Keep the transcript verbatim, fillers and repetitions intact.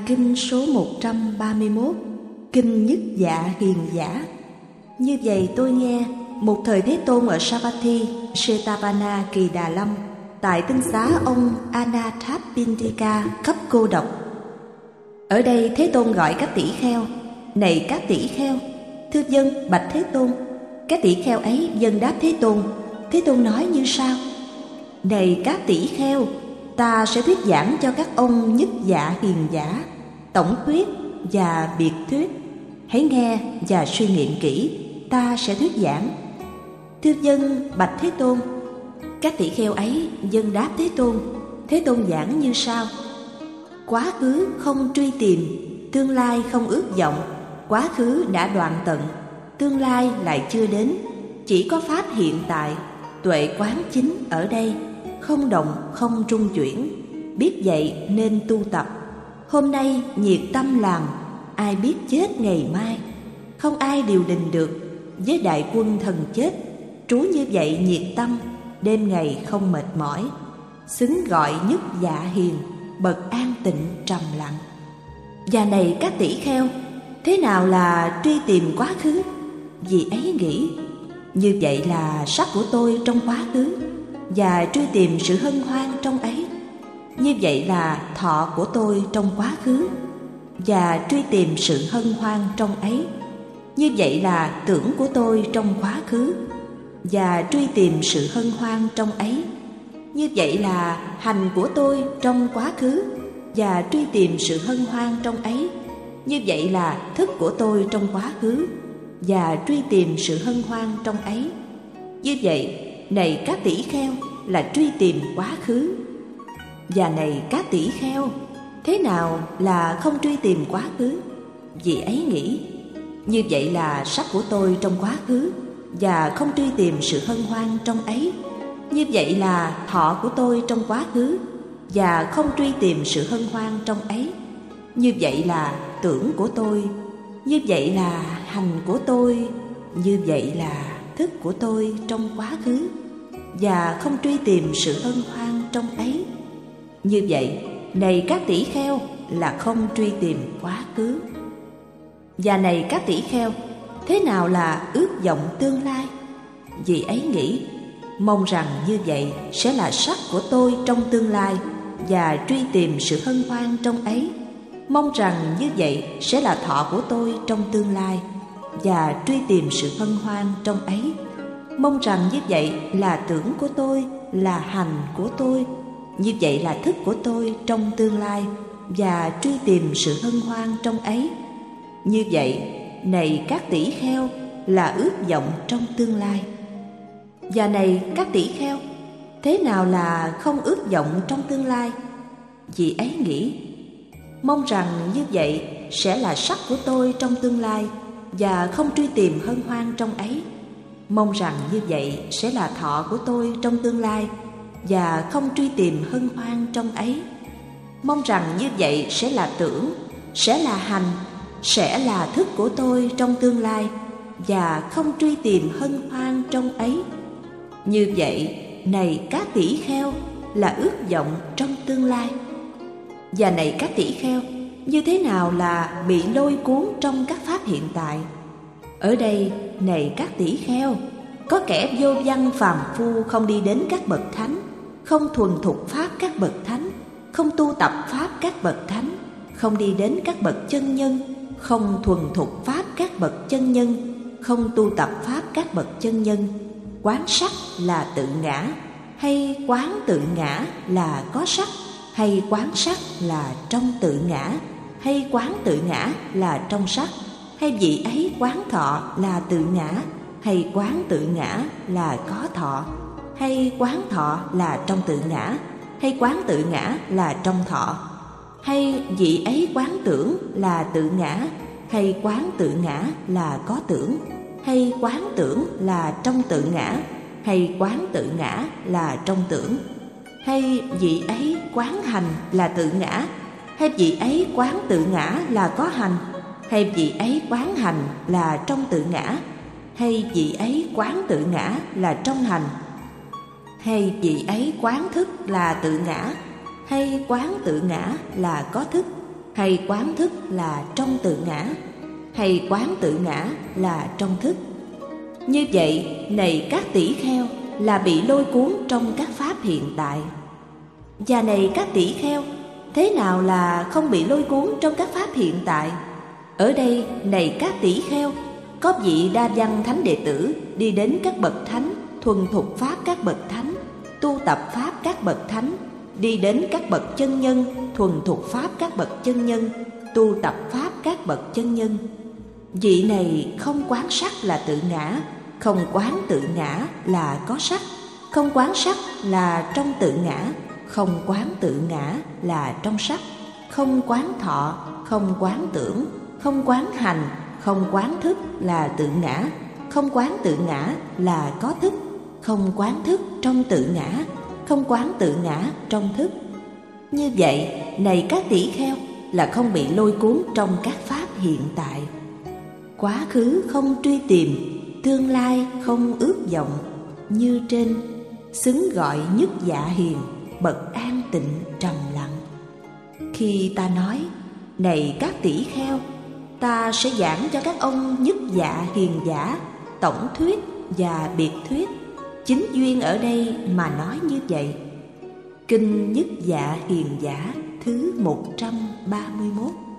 kinh số một trăm ba mươi mốt, Kinh Nhất Dạ Hiền Giả. Như vậy tôi nghe, một thời Thế Tôn ở Savatthi, Setavana Kỳ Đà Lâm, tại tinh xá ông Anathapindika cấp cô độc. Ở đây Thế Tôn gọi các tỷ kheo: này các tỷ kheo, thưa dân bạch Thế Tôn. Các tỷ kheo ấy dân đáp Thế Tôn. Thế Tôn nói như sau: này các tỷ kheo, ta sẽ thuyết giảng cho các ông Nhất Dạ Hiền Giả, tổng thuyết và biệt thuyết. Hãy nghe và suy nghiệm kỹ, ta sẽ thuyết giảng. Thưa dân bạch Thế Tôn. Các tỷ kheo ấy dân đáp Thế Tôn. Thế Tôn giảng như sau: quá khứ không truy tìm, tương lai không ước vọng. Quá khứ đã đoạn tận, tương lai lại chưa đến. Chỉ có pháp hiện tại, tuệ quán chính ở đây, không động không trung chuyển. Biết vậy nên tu tập. Hôm nay nhiệt tâm làm, ai biết chết ngày mai. Không ai điều đình được, với đại quân thần chết. Trú như vậy nhiệt tâm, đêm ngày không mệt mỏi. Xứng gọi Nhất Dạ Hiền, bậc an tịnh trầm lặng. Và này các tỷ kheo, thế nào là truy tìm quá khứ? Vì ấy nghĩ, như vậy là sắc của tôi trong quá khứ, và truy tìm sự hân hoan trong ấy. Như vậy là thọ của tôi trong quá khứ, và truy tìm sự hân hoan trong ấy. Như vậy là tưởng của tôi trong quá khứ, và truy tìm sự hân hoan trong ấy. Như vậy là hành của tôi trong quá khứ, và truy tìm sự hân hoan trong ấy. Như vậy là thức của tôi trong quá khứ, và truy tìm sự hân hoan trong ấy. Như vậy, này các tỷ kheo, là truy tìm quá khứ. Và này các tỷ kheo, thế nào là không truy tìm quá khứ? Vì ấy nghĩ, như vậy là sắc của tôi trong quá khứ, và không truy tìm sự hân hoan trong ấy. Như vậy là thọ của tôi trong quá khứ, và không truy tìm sự hân hoan trong ấy. Như vậy là tưởng của tôi. Như vậy là hành của tôi. Như vậy là thức của tôi trong quá khứ, và không truy tìm sự hân hoan trong ấy. Như vậy, này các tỷ kheo, là không truy tìm quá khứ. Và này các tỷ kheo, thế nào là ước vọng tương lai? Vì ấy nghĩ, mong rằng như vậy sẽ là sắc của tôi trong tương lai, và truy tìm sự hân hoan trong ấy. Mong rằng như vậy sẽ là thọ của tôi trong tương lai, và truy tìm sự hân hoan trong ấy. Mong rằng như vậy là tưởng của tôi, là hành của tôi. Như vậy là thức của tôi trong tương lai, và truy tìm sự hân hoan trong ấy. Như vậy, này các tỷ kheo, là ước vọng trong tương lai. Và này các tỷ kheo, thế nào là không ước vọng trong tương lai? Vì ấy nghĩ, mong rằng như vậy sẽ là sắc của tôi trong tương lai, và không truy tìm hân hoan trong ấy. Mong rằng như vậy sẽ là thọ của tôi trong tương lai, và không truy tìm hân hoan trong ấy. Mong rằng như vậy sẽ là tưởng, sẽ là hành, sẽ là thức của tôi trong tương lai, và không truy tìm hân hoan trong ấy. Như vậy, này các tỷ kheo, là ước vọng trong tương lai. Và này các tỷ kheo, như thế nào là bị lôi cuốn trong các pháp hiện tại? Ở đây, này các tỷ kheo, có kẻ vô văn phàm phu không đi đến các bậc thánh, không thuần thục pháp các bậc thánh, không tu tập pháp các bậc thánh, không đi đến các bậc chân nhân, không thuần thục pháp các bậc chân nhân, không tu tập pháp các bậc chân nhân. Quán sắc là tự ngã, hay quán tự ngã là có sắc, hay quán sắc là trong tự ngã, hay quán tự ngã là trong sắc, hay vị ấy quán thọ là tự ngã, hay quán tự ngã là có thọ, hay quán thọ là trong tự ngã, hay quán tự ngã là trong thọ, hay vị ấy quán tưởng là tự ngã, hay quán tự ngã là có tưởng, hay quán tưởng là trong tự ngã, hay quán tự ngã là trong tưởng, hay vị ấy quán hành là tự ngã, hay vị ấy quán tự ngã là có hành, hay vị ấy quán hành là trong tự ngã, hay vị ấy quán tự ngã là trong hành, hay vị ấy quán thức là tự ngã, hay quán tự ngã là có thức, hay quán thức là trong tự ngã, hay quán tự ngã là trong thức? Như vậy, này các tỷ kheo, là bị lôi cuốn trong các pháp hiện tại. Và này các tỷ kheo, thế nào là không bị lôi cuốn trong các pháp hiện tại? Ở đây, này các tỷ kheo, có vị đa văn thánh đệ tử đi đến các bậc thánh, thuần thục pháp các bậc thánh, tu tập pháp các bậc thánh, đi đến các bậc chân nhân, thuần thục pháp các bậc chân nhân, tu tập pháp các bậc chân nhân. Vị này không quán sắc là tự ngã, không quán tự ngã là có sắc, không quán sắc là trong tự ngã, không quán tự ngã là trong sắc, không quán thọ, không quán tưởng, không quán hành, không quán thức là tự ngã, không quán tự ngã là có thức, không quán thức trong tự ngã, không quán tự ngã trong thức. Như vậy, này các tỷ kheo, là không bị lôi cuốn trong các pháp hiện tại. Quá khứ không truy tìm, tương lai không ước vọng, như trên xứng gọi nhất dạ hiền, bậc an tịnh trầm lặng. Khi ta nói, này các tỷ kheo, ta sẽ giảng cho các ông nhất dạ hiền giả, tổng thuyết và biệt thuyết. Chính duyên ở đây mà nói như vậy. Kinh Nhất Dạ Hiền Giả thứ một trăm ba mươi mốt.